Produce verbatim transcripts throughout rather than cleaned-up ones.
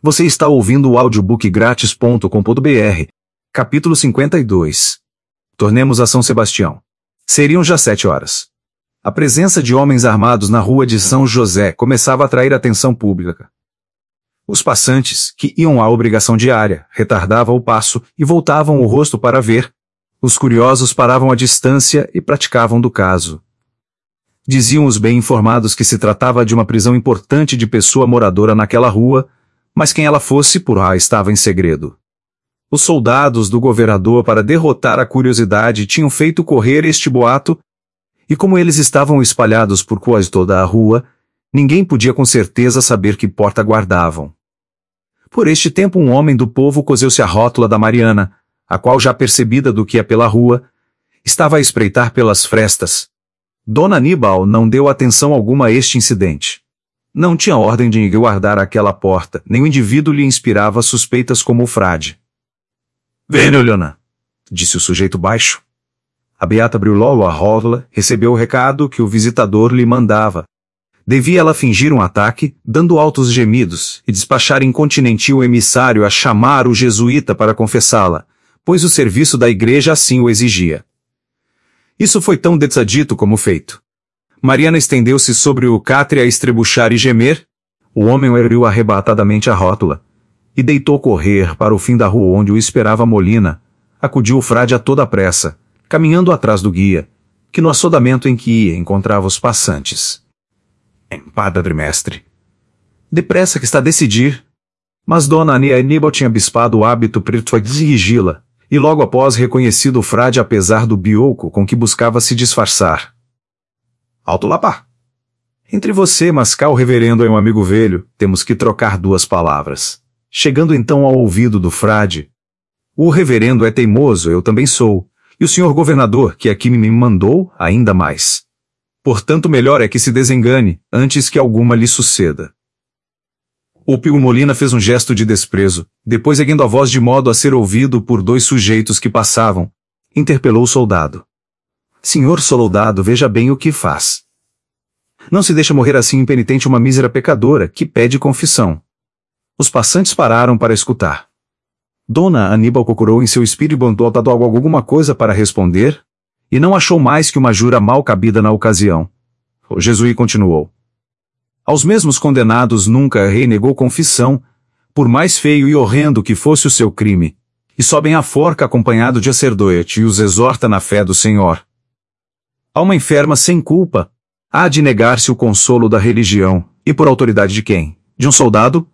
Você está ouvindo o audiobook grátis ponto com ponto br. Capítulo cinquenta e dois. Tornemos a São Sebastião. Seriam já sete horas. A presença de homens armados na rua de São José começava a atrair a atenção pública. Os passantes, que iam à obrigação diária, retardavam o passo e voltavam o rosto para ver. Os curiosos paravam à distância e praticavam do caso. Diziam os bem informados que se tratava de uma prisão importante de pessoa moradora naquela rua, mas quem ela fosse por lá estava em segredo. Os soldados do governador, para derrotar a curiosidade, tinham feito correr este boato, e como eles estavam espalhados por quase toda a rua, ninguém podia com certeza saber que porta guardavam. Por este tempo um homem do povo coseu-se à rótula da Mariana, a qual, já percebida do que ia pela rua, estava a espreitar pelas frestas. Dona Aníbal não deu atenção alguma a este incidente. Não tinha ordem de guardar aquela porta, nem o indivíduo lhe inspirava suspeitas como o frade. «Venha, Leona», disse o sujeito baixo. A beata abriu logo a rótula, recebeu o recado que o visitador lhe mandava. Devia ela fingir um ataque, dando altos gemidos, e despachar incontinenti o emissário a chamar o jesuíta para confessá-la, pois o serviço da igreja assim o exigia. Isso foi tão decidido como feito. Mariana estendeu-se sobre o catre a estrebuchar e gemer. O homem ergueu arrebatadamente a rótula e deitou correr para o fim da rua onde o esperava Molina. Acudiu o frade a toda a pressa, caminhando atrás do guia, que no assodamento em que ia encontrava os passantes. Padre mestre, depressa que está a decidir. Mas Dona Aníbal tinha bispado o hábito preto a dirigi-la, e logo após reconhecido o frade apesar do bioco com que buscava se disfarçar. Alto lá, pá! Entre você, Mascal, o reverendo, e um amigo velho, temos que trocar duas palavras. Chegando então ao ouvido do frade. O reverendo é teimoso, eu também sou, e o senhor governador, que aqui me mandou, ainda mais. Portanto, melhor é que se desengane, antes que alguma lhe suceda. O Pio Molina fez um gesto de desprezo, depois erguendo a voz de modo a ser ouvido por dois sujeitos que passavam, interpelou o soldado. Senhor soldado, veja bem o que faz. Não se deixa morrer assim impenitente uma mísera pecadora, que pede confissão. Os passantes pararam para escutar. Dona Aníbal procurou em seu espírito dado alguma coisa para responder, e não achou mais que uma jura mal cabida na ocasião. O jesuí continuou. Aos mesmos condenados nunca renegou confissão, por mais feio e horrendo que fosse o seu crime, e sobem à forca acompanhado de sacerdote e os exorta na fé do Senhor. A uma enferma sem culpa, há de negar-se o consolo da religião, e por autoridade de quem? De um soldado?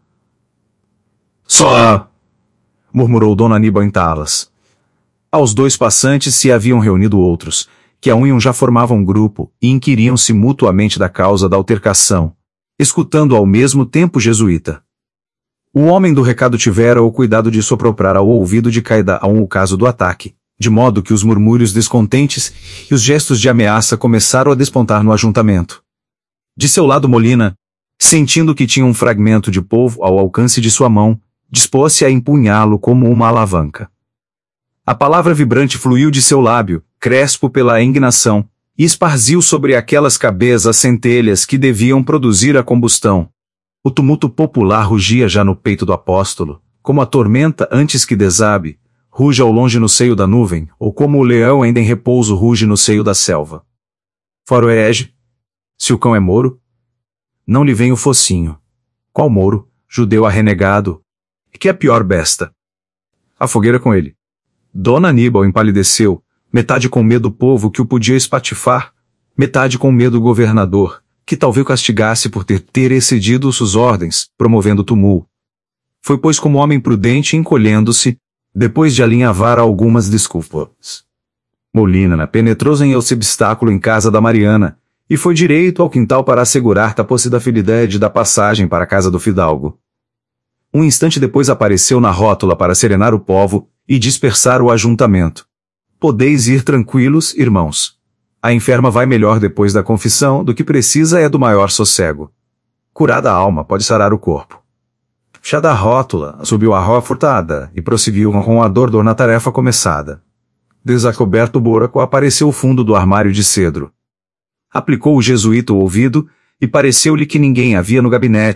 Só! Murmurou Dona Aníbal em talas. Aos dois passantes se haviam reunido outros, que a um já formavam um grupo, e inquiriam-se mutuamente da causa da altercação, escutando ao mesmo tempo o jesuíta. O homem do recado tivera o cuidado de soproprar ao ouvido de cada um o caso do ataque, de modo que os murmúrios descontentes e os gestos de ameaça começaram a despontar no ajuntamento. De seu lado Molina, sentindo que tinha um fragmento de polvo ao alcance de sua mão, dispôs-se a empunhá-lo como uma alavanca. A palavra vibrante fluiu de seu lábio, crespo pela indignação, e esparziu sobre aquelas cabeças centelhas que deviam produzir a combustão. O tumulto popular rugia já no peito do apóstolo, como a tormenta antes que desabe, ruge ao longe no seio da nuvem, ou como o leão ainda em repouso ruge no seio da selva. Fora o herege. Se o cão é mouro, não lhe vem o focinho. Qual mouro, judeu arrenegado, que é a pior besta. A fogueira com ele. Dona Aníbal empalideceu, metade com medo do povo que o podia espatifar, metade com medo do governador, que talvez o castigasse por ter, ter excedido suas ordens, promovendo tumulto. Foi pois como homem prudente encolhendo-se, depois de alinhavar algumas desculpas. Molina penetrou em esse obstáculo em casa da Mariana, e foi direito ao quintal para assegurar a possibilidade da passagem para a casa do fidalgo. Um instante depois apareceu na rótula para serenar o povo e dispersar o ajuntamento. Podeis ir tranquilos, irmãos. A enferma vai melhor depois da confissão, do que precisa é do maior sossego. Curada a alma pode sarar o corpo. Chá da rótula, subiu a rua furtada, e prosseguiu com a dor na tarefa começada. Desacoberto o buraco, apareceu o fundo do armário de cedro. Aplicou o jesuíta o ouvido, e pareceu-lhe que ninguém havia no gabinete,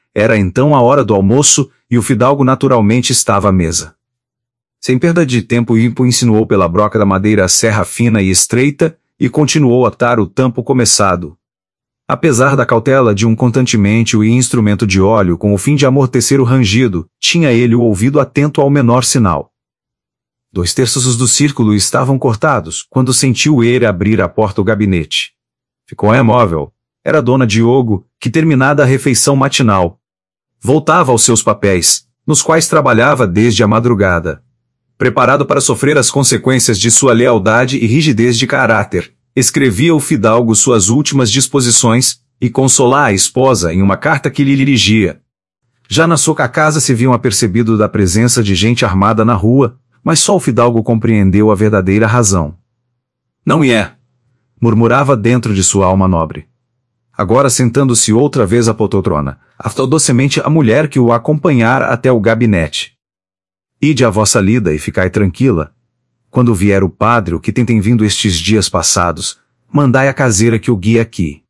Era então a hora do almoço, e o fidalgo naturalmente estava à mesa. Sem perda de tempo, Impo insinuou pela broca da madeira a serra fina e estreita, e continuou a atar o tampo começado. Apesar da cautela de um contantemente e instrumento de óleo com o fim de amortecer o rangido, tinha ele o ouvido atento ao menor sinal. Dois terços do círculo estavam cortados, quando sentiu ele abrir a porta do gabinete. Ficou imóvel. Era Dona Diogo, que terminada a refeição matinal, voltava aos seus papéis, nos quais trabalhava desde a madrugada. Preparado para sofrer as consequências de sua lealdade e rigidez de caráter, escrevia o fidalgo suas últimas disposições, e consolar a esposa em uma carta que lhe dirigia. Já na sua casa se viam apercebido da presença de gente armada na rua, mas só o fidalgo compreendeu a verdadeira razão. Não é, murmurava dentro de sua alma nobre. Agora sentando-se outra vez à poltrona, aftou docemente a mulher que o acompanhara até o gabinete. Ide a vossa lida e ficai tranquila. Quando vier o padre, o que tem vindo estes dias passados, mandai a caseira que o guie aqui.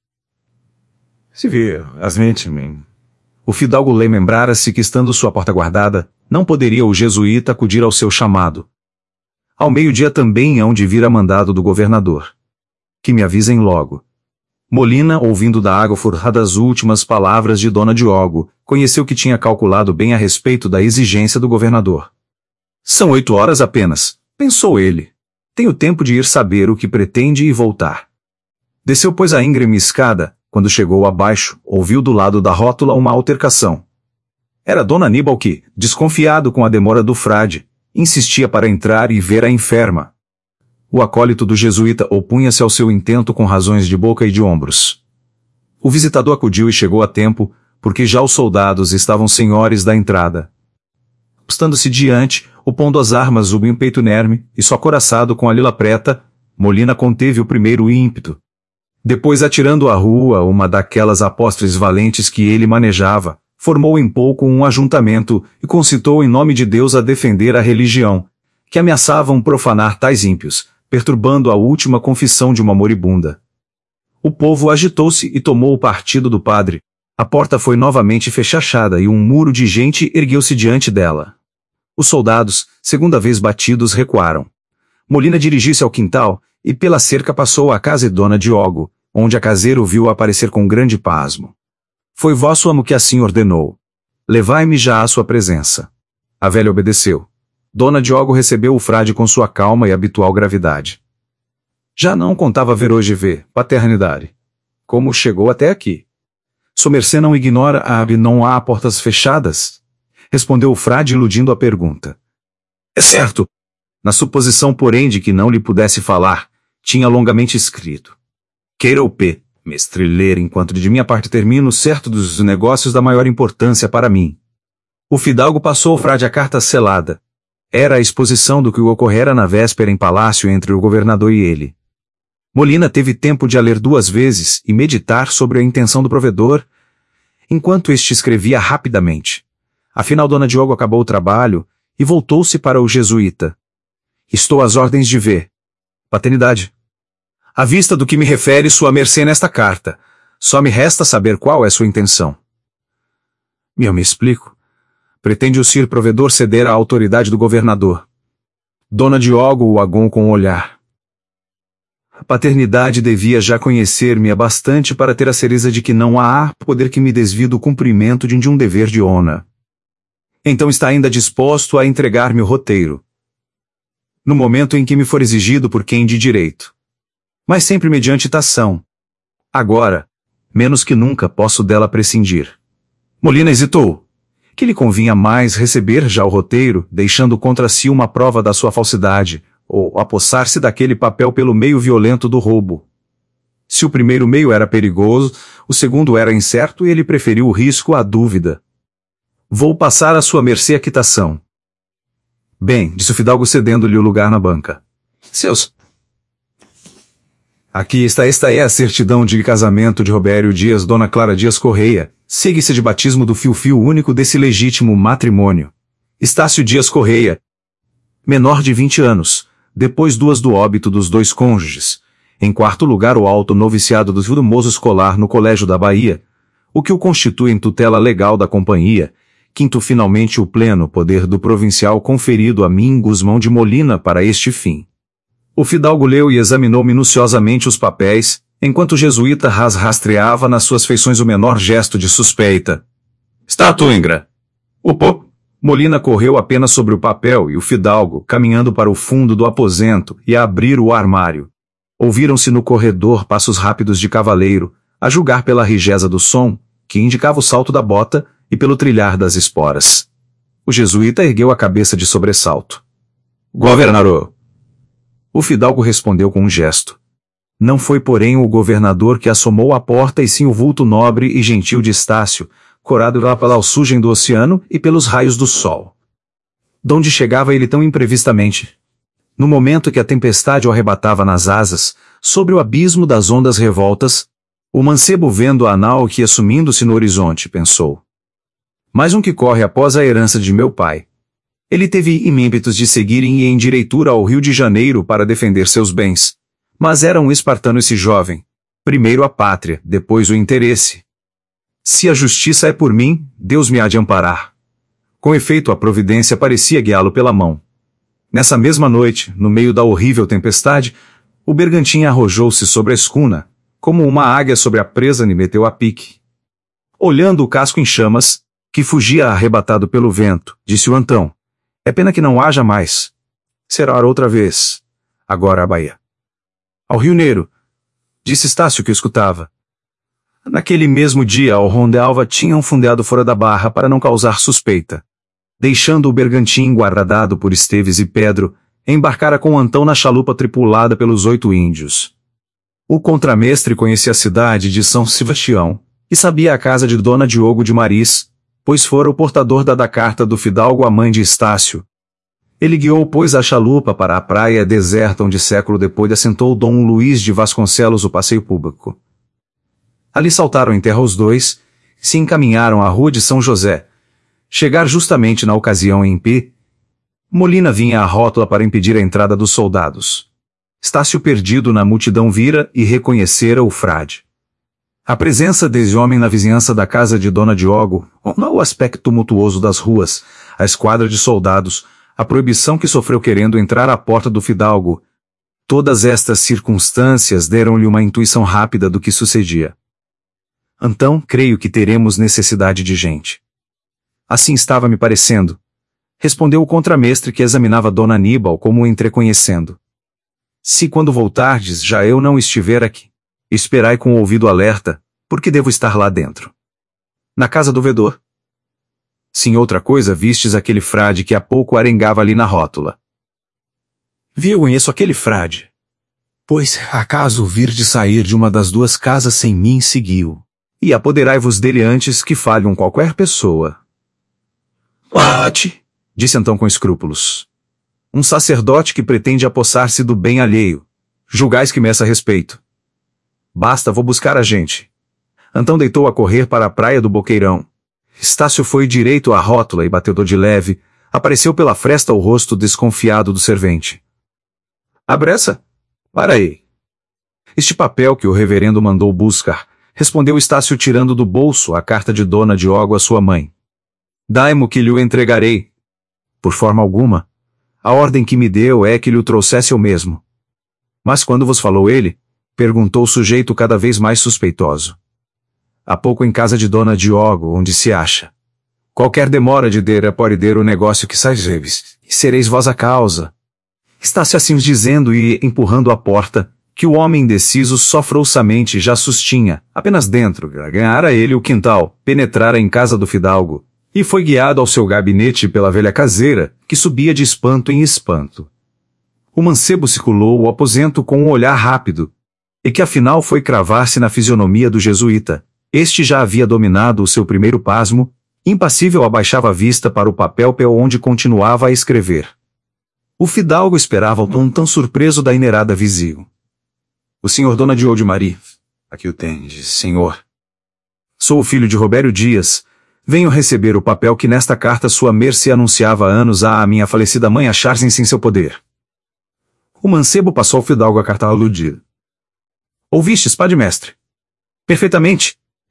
Se vir, asmente-me. O fidalgo lembrara-se que, estando sua porta guardada, não poderia o jesuíta acudir ao seu chamado. Ao meio-dia também hão de vir a mandado do governador. Que me avisem logo. Molina, ouvindo da água forrada as últimas palavras de Dona Diogo, conheceu que tinha calculado bem a respeito da exigência do governador. São oito horas apenas, pensou ele. Tenho tempo de ir saber o que pretende e voltar. Desceu, pois, a íngreme escada. Quando chegou abaixo, ouviu do lado da rótula uma altercação. Era Dona Aníbal que, desconfiado com a demora do frade, insistia para entrar e ver a enferma. O acólito do jesuíta opunha-se ao seu intento com razões de boca e de ombros. O visitador acudiu e chegou a tempo, porque já os soldados estavam senhores da entrada. Postando-se diante, opondo as armas sob um peito inerme, e só coraçado com a lila preta, Molina conteve o primeiro ímpeto. Depois, atirando à rua uma daquelas apóstoles valentes que ele manejava, formou em pouco um ajuntamento e concitou em nome de Deus a defender a religião, que ameaçavam profanar tais ímpios, perturbando a última confissão de uma moribunda. O povo agitou-se e tomou o partido do padre. A porta foi novamente fechachada e um muro de gente ergueu-se diante dela. Os soldados, segunda vez batidos, recuaram. Molina dirigiu-se ao quintal, e pela cerca passou à casa de Dona Diogo, onde a caseira o viu aparecer com grande pasmo. Foi vosso amo que assim ordenou. Levai-me já à sua presença. A velha obedeceu. Dona Diogo recebeu o frade com sua calma e habitual gravidade. Já não contava ver hoje ver, paternidade. Como chegou até aqui? Sua mercê não ignora a não há portas fechadas? Respondeu o frade iludindo a pergunta. É certo. Na suposição, porém, de que não lhe pudesse falar, tinha longamente escrito. Queira o P, mestre, ler enquanto de minha parte termino certo dos negócios da maior importância para mim. O fidalgo passou ao frade a carta selada. Era a exposição do que ocorrera na véspera em palácio entre o governador e ele. Molina teve tempo de a ler duas vezes e meditar sobre a intenção do provedor, enquanto este escrevia rapidamente. Afinal, Dona Diogo acabou o trabalho e voltou-se para o jesuíta. Estou às ordens de ver. Paternidade. À vista do que me refere sua mercê nesta carta, só me resta saber qual é sua intenção. Eu me explico. Pretende o sir provedor ceder à autoridade do governador. Dona Diogo o agou com o olhar. A paternidade devia já conhecer-me bastante para ter a certeza de que não há poder que me desvie do cumprimento de um dever de honra. Então está ainda disposto a entregar-me o roteiro, no momento em que me for exigido por quem de direito. Mas sempre mediante tação. Agora, menos que nunca posso dela prescindir. Molina hesitou. Que lhe convinha mais receber já o roteiro, deixando contra si uma prova da sua falsidade, ou apossar-se daquele papel pelo meio violento do roubo. Se o primeiro meio era perigoso, o segundo era incerto e ele preferiu o risco à dúvida. Vou passar à sua mercê a quitação. Bem, disse o fidalgo cedendo-lhe o lugar na banca. Seus... Aqui está, esta é a certidão de casamento de Robério Dias Dona Clara Dias Correia, segue-se de batismo do fio-fio único desse legítimo matrimônio. Estácio Dias Correia, menor de vinte anos, depois duas do óbito dos dois cônjuges. Em quarto lugar, o alto noviciado do moço escolar no Colégio da Bahia. o que o constitui em tutela legal da companhia. Quinto, finalmente o pleno poder do provincial conferido a mim, Guzmão de Molina, para este fim. O fidalgo leu e examinou minuciosamente os papéis, enquanto o jesuíta ras rastreava nas suas feições o menor gesto de suspeita. Está, Tuingra. O pô. Molina correu apenas sobre o papel e o fidalgo, caminhando para o fundo do aposento, e a abrir o armário. Ouviram-se no corredor passos rápidos de cavaleiro, a julgar pela rigeza do som, que indicava o salto da bota, e pelo trilhar das esporas. O jesuíta ergueu a cabeça de sobressalto. Governador! O fidalgo respondeu com um gesto. Não foi, porém, o governador que assomou à porta e sim o vulto nobre e gentil de Estácio, corado lá pela alçugem do oceano e pelos raios do sol. Donde chegava ele tão imprevistamente? No momento que a tempestade o arrebatava nas asas, sobre o abismo das ondas revoltas, o mancebo, vendo a nau que ia sumindo-se no horizonte, pensou. Mais um que corre após a herança de meu pai. Ele teve ímpetos de seguir em endireitura ao Rio de Janeiro para defender seus bens. Mas era um espartano esse jovem. Primeiro a pátria, depois o interesse. Se a justiça é por mim, Deus me há de amparar. Com efeito, a providência parecia guiá-lo pela mão. Nessa mesma noite, no meio da horrível tempestade, o bergantim arrojou-se sobre a escuna, como uma águia sobre a presa e meteu a pique. Olhando o casco em chamas, que fugia arrebatado pelo vento, disse o Antão. É pena que não haja mais. Será outra vez. Agora a Bahia. Ao Rio Negro, disse Estácio que o escutava. Naquele mesmo dia, ao Rondealva tinham fundeado fora da barra para não causar suspeita. Deixando o bergantim guardado por Esteves e Pedro, embarcara com Antão na chalupa tripulada pelos oito índios. O contramestre conhecia a cidade de São Sebastião, e sabia a casa de Dona Diogo de Maris, pois fora o portador da, da carta do fidalgo à mãe de Estácio. Ele guiou, pois, a chalupa para a praia deserta onde século depois assentou Dom Luís de Vasconcelos o passeio público. Ali saltaram em terra os dois, se encaminharam à rua de São José. Chegar justamente na ocasião em que Molina vinha à rótula para impedir a entrada dos soldados. Estácio, perdido na multidão, vira e reconhecera o frade. A presença desse homem na vizinhança da casa de Dona Diogo, o aspecto tumultuoso das ruas, a esquadra de soldados, a proibição que sofreu querendo entrar à porta do fidalgo, todas estas circunstâncias deram-lhe uma intuição rápida do que sucedia. Então, creio que teremos necessidade de gente. Assim estava me parecendo, respondeu o contramestre que examinava Dona Aníbal como o entreconhecendo. Se quando voltardes já eu não estiver aqui, esperai com o ouvido alerta, porque devo estar lá dentro. Na casa do vedor. Sim, outra coisa, vistes aquele frade que há pouco arengava ali na rótula. Vi, eu conheço aquele frade. Pois, acaso vir de sair de uma das duas casas sem mim seguiu, e apoderai-vos dele antes que falham qualquer pessoa. Mate, disse então com escrúpulos. Um sacerdote que pretende apossar-se do bem alheio. Julgais que meça respeito. Basta, vou buscar a gente. Antão deitou a correr para a praia do Boqueirão. Estácio foi direito à rótula e batedor de leve, apareceu pela fresta o rosto desconfiado do servente. Abressa? Para aí. Este papel que o reverendo mandou buscar, respondeu Estácio tirando do bolso a carta de Dona Diogo à sua mãe. Dai-mo que lhe o entregarei. Por forma alguma. A ordem que me deu é que lhe o trouxesse eu mesmo. Mas quando vos falou ele? Perguntou o sujeito cada vez mais suspeitoso. Há pouco em casa de Dona Diogo, onde se acha. Qualquer demora de der pode der o negócio que sais veves, e sereis vós a causa. Está-se assim dizendo e empurrando a porta, que o homem indeciso só frouxamente já sustinha, apenas dentro, ganhara ele o quintal, penetrara em casa do fidalgo, e foi guiado ao seu gabinete pela velha caseira, que subia de espanto em espanto. O mancebo circulou o aposento com um olhar rápido, e que afinal foi cravar-se na fisionomia do jesuíta. Este já havia dominado o seu primeiro pasmo, impassível abaixava a vista para o papel onde continuava a escrever. O fidalgo esperava o tom tão surpreso da inerada vizinho. O senhor Dona Diogo de Maria. Aqui o tendes, senhor. Sou o filho de Robério Dias. Venho receber o papel que nesta carta sua mercê anunciava há anos à minha falecida mãe achar-se em seu poder. O mancebo passou ao fidalgo a carta aludida. Ouvistes, padre mestre? Perfeitamente.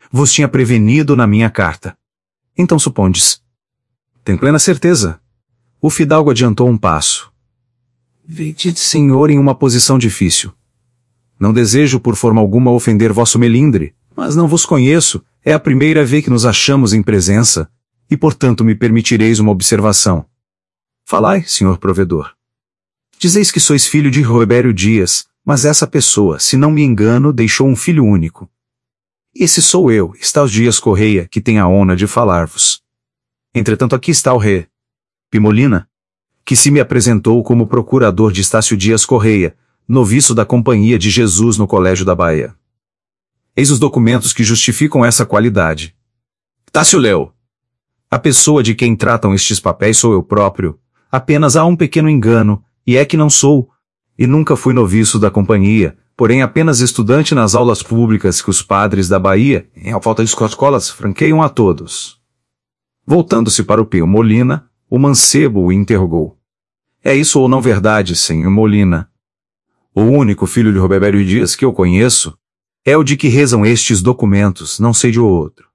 vos tinha prevenido na minha carta. Então supondes. Tenho plena certeza. O fidalgo adiantou um passo. Vede, senhor, em uma posição difícil. Não desejo por forma alguma ofender vosso melindre, mas não vos conheço, é a primeira vez que nos achamos em presença, e portanto me permitireis uma observação. Falai, senhor provedor. Dizeis que sois filho de Roberio Dias, mas essa pessoa, se não me engano, deixou um filho único. Esse sou eu, Estácio Dias Correia, que tem a honra de falar-vos. Entretanto aqui está o rei Pimolina, que se me apresentou como procurador de Estácio Dias Correia, noviço da Companhia de Jesus no Colégio da Bahia. Eis os documentos que justificam essa qualidade. Tácio leu. A pessoa de quem tratam estes papéis sou eu próprio. Apenas há um pequeno engano, e é que não sou, e nunca fui noviço da Companhia, porém apenas estudante nas aulas públicas que os padres da Bahia, em falta de escolas, franqueiam a todos. Voltando-se para o Pio Molina, o mancebo o interrogou. É isso ou não verdade, senhor Molina? O único filho de Roberio Dias que eu conheço é o de que rezam estes documentos, não sei de outro.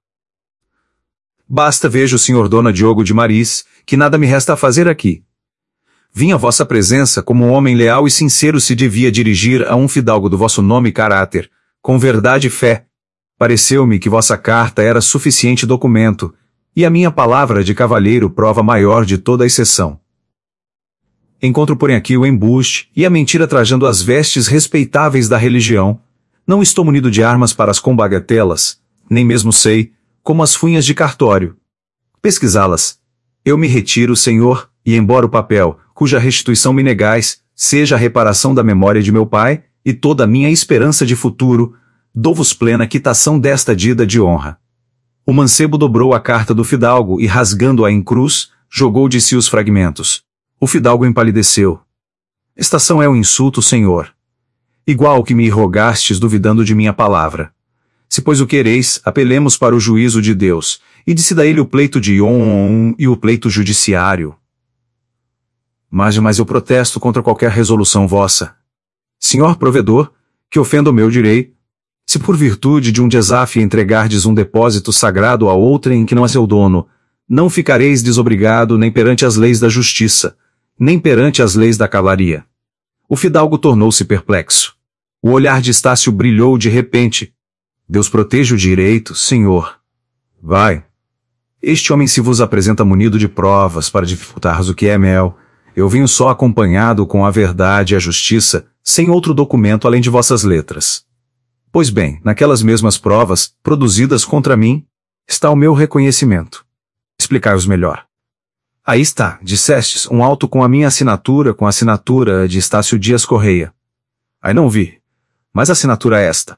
Basta veja o senhor Dona Diogo de Maris, que nada me resta a fazer aqui. Vim à vossa presença como um homem leal e sincero se devia dirigir a um fidalgo do vosso nome e caráter, com verdade e fé. Pareceu-me que vossa carta era suficiente documento, e a minha palavra de cavalheiro prova maior de toda a exceção. Encontro porém aqui o embuste e a mentira trajando as vestes respeitáveis da religião. Não estou munido de armas para as combagatelas, nem mesmo sei, como as funhas de cartório, pesquisá-las. Eu me retiro, senhor, e embora o papel, cuja restituição me negais, seja a reparação da memória de meu pai, e toda a minha esperança de futuro, dou-vos plena quitação desta dívida de honra. O mancebo dobrou a carta do fidalgo e, rasgando-a em cruz, jogou de si os fragmentos. O fidalgo empalideceu. Estação é um insulto, senhor. Igual ao que me rogastes duvidando de minha palavra. Se pois o quereis, apelemos para o juízo de Deus, e decida ele o pleito de on e o pleito judiciário. Mas, mas eu protesto contra qualquer resolução vossa. Senhor provedor, que ofenda o meu direito, se por virtude de um desafio entregardes um depósito sagrado a outrem que não é seu dono, não ficareis desobrigado nem perante as leis da justiça, nem perante as leis da cavalaria. O fidalgo tornou-se perplexo. O olhar de Estácio brilhou de repente. Deus proteja o direito, senhor. Vai. Este homem se vos apresenta munido de provas para dificultar-vos o que é mel. Eu venho só acompanhado com a verdade e a justiça, sem outro documento além de vossas letras. Pois bem, naquelas mesmas provas, produzidas contra mim, está o meu reconhecimento. Explicai-os melhor. Aí está, dissestes, um auto com a minha assinatura com a assinatura de Estácio Dias Correia. Aí não vi. Mas a assinatura é esta.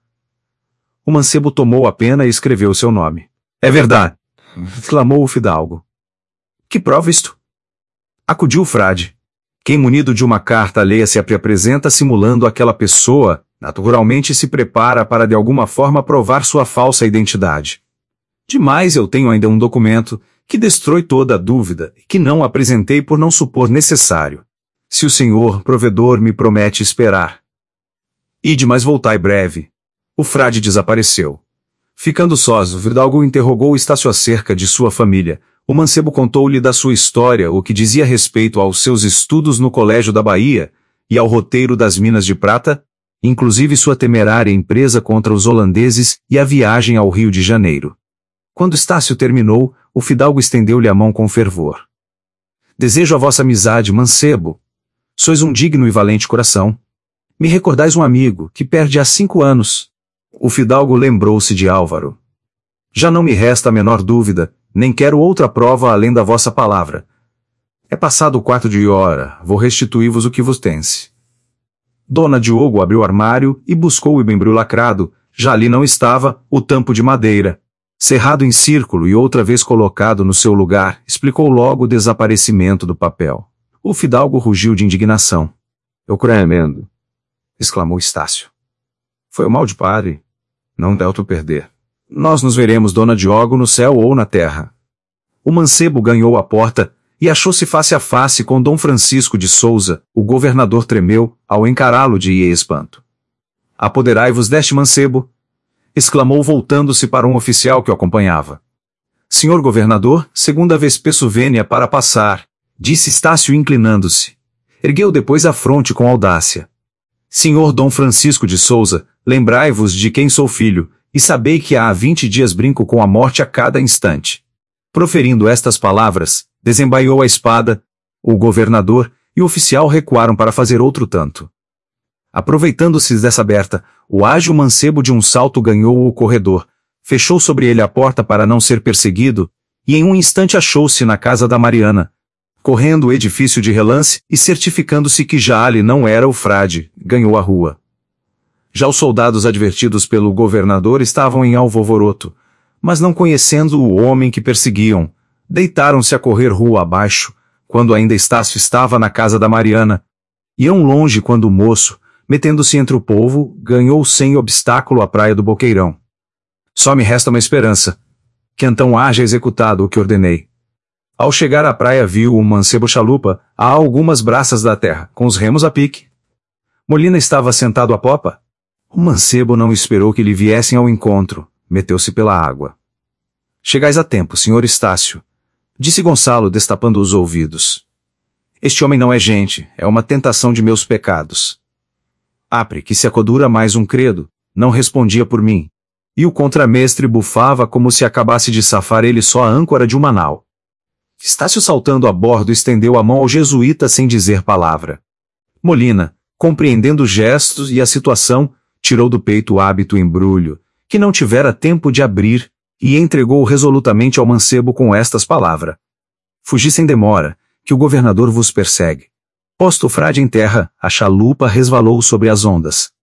O mancebo tomou a pena e escreveu o seu nome. É verdade! Exclamou o fidalgo. Que prova isto? Acudiu o frade. Quem munido de uma carta alheia se apresenta simulando aquela pessoa, naturalmente se prepara para de alguma forma provar sua falsa identidade. Demais eu tenho ainda um documento que destrói toda a dúvida e que não apresentei por não supor necessário. Se o senhor provedor me promete esperar. Ide, mas voltai breve. O frade desapareceu. Ficando sós, o fidalgo interrogou Estácio acerca de sua família. O mancebo contou-lhe da sua história o que dizia respeito aos seus estudos no Colégio da Bahia e ao roteiro das Minas de Prata, inclusive sua temerária empresa contra os holandeses e a viagem ao Rio de Janeiro. Quando Estácio terminou, o fidalgo estendeu-lhe a mão com fervor. Desejo a vossa amizade, mancebo. Sois um digno e valente coração. Me recordais um amigo, que perde há cinco anos. O fidalgo lembrou-se de Álvaro. Já não me resta a menor dúvida, nem quero outra prova além da vossa palavra. É passado o quarto de hora, vou restituir-vos o que vos tense. Dona Diogo abriu o armário e buscou o bembril lacrado, já ali não estava, o tampo de madeira. Cerrado em círculo e outra vez colocado no seu lugar, explicou logo o desaparecimento do papel. O fidalgo rugiu de indignação. Eu cremendo, exclamou Estácio. Foi o mal de padre. Não deu-te perder. Nós nos veremos, Dona Diogo, no céu ou na terra. O mancebo ganhou a porta e achou-se face a face com Dom Francisco de Souza. O governador tremeu ao encará-lo de espanto. Apoderai-vos deste mancebo. exclamou voltando-se para um oficial que o acompanhava. Senhor governador, segunda vez peço vênia para passar, disse Estácio inclinando-se. Ergueu depois a fronte com audácia. Senhor Dom Francisco de Souza, lembrai-vos de quem sou filho, e sabei que há vinte dias brinco com a morte a cada instante. Proferindo estas palavras, desembaiou a espada, o governador e o oficial recuaram para fazer outro tanto. Aproveitando-se dessa aberta, o ágil mancebo de um salto ganhou o corredor, fechou sobre ele a porta para não ser perseguido, e em um instante achou-se na casa da Mariana, correndo o edifício de relance e certificando-se que já ali não era o frade, ganhou a rua. Já os soldados advertidos pelo governador estavam em alvoroço, mas não conhecendo o homem que perseguiam, deitaram-se a correr rua abaixo, quando ainda Estácio estava na casa da Mariana. Iam longe quando o moço, metendo-se entre o povo, ganhou sem obstáculo a praia do Boqueirão. Só me resta uma esperança, que então haja executado o que ordenei. Ao chegar à praia viu um mancebo chalupa, a algumas braças da terra, com os remos a pique. Molina estava sentado à popa. O mancebo não esperou que lhe viessem ao encontro, meteu-se pela água. Chegais a tempo, senhor Estácio, disse Gonçalo destapando os ouvidos. Este homem não é gente, é uma tentação de meus pecados. Apre, que se acodura mais um credo, não respondia por mim. E o contramestre bufava como se acabasse de safar ele só a âncora de uma nau. Estácio saltando a bordo estendeu a mão ao jesuíta sem dizer palavra. Molina, compreendendo os gestos e a situação, tirou do peito o hábito embrulho, que não tivera tempo de abrir, e entregou resolutamente ao mancebo com estas palavras. Fugi sem demora, que o governador vos persegue. Posto o frade em terra, a chalupa resvalou sobre as ondas.